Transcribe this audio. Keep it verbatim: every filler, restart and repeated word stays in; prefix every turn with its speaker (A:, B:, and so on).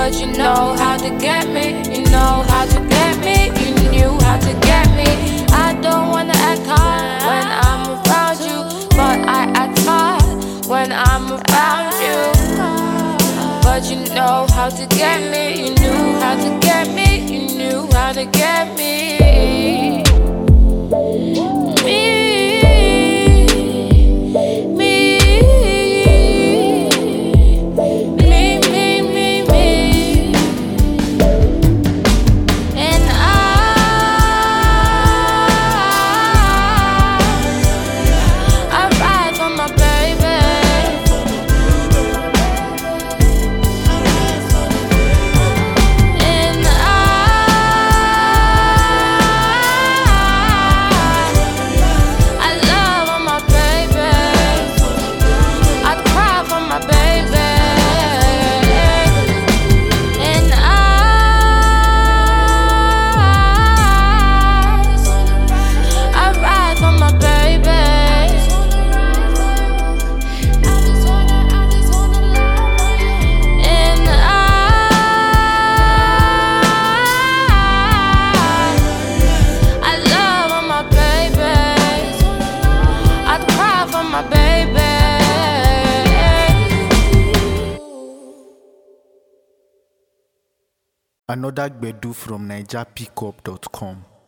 A: but you know how to get me. You know how to get me. You knew how to get me. I don't wanna act hard when I'm around you, but I act hard when I'm around you. But you know how to get me. You knew how to get me. You knew how to get me. Me.
B: Another Gbedu from Niger Pickup dot com.